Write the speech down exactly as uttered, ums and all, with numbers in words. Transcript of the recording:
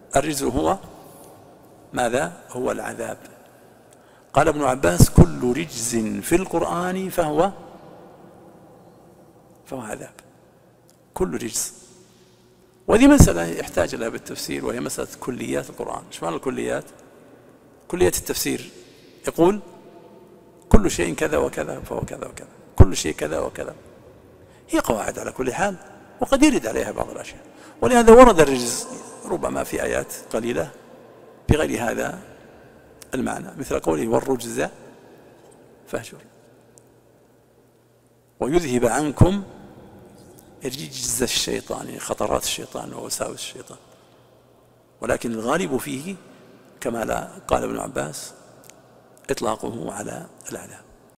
الرجز هو ماذا؟ هو العذاب. قال ابن عباس كل رجز في القرآن فهو فهو عذاب، كل رجز. وهذه مسألة يحتاج لها بالتفسير، وهي مسألة كليات القرآن. ايش معنى الكليات؟ كليات التفسير يقول كل شيء كذا وكذا فهو كذا وكذا، كل شيء كذا وكذا. هي قواعد على كل حال، وقد يرد عليها بعض الأشياء، ولهذا ورد الرجز ربما في آيات قليلة بغير هذا المعنى، مثل قوله والرجز فاهجر، ويذهب عنكم رجز الشيطان، يعني خطرات الشيطان ووساوس الشيطان. ولكن الغالب فيه كما قال ابن عباس إطلاقه على العذاب.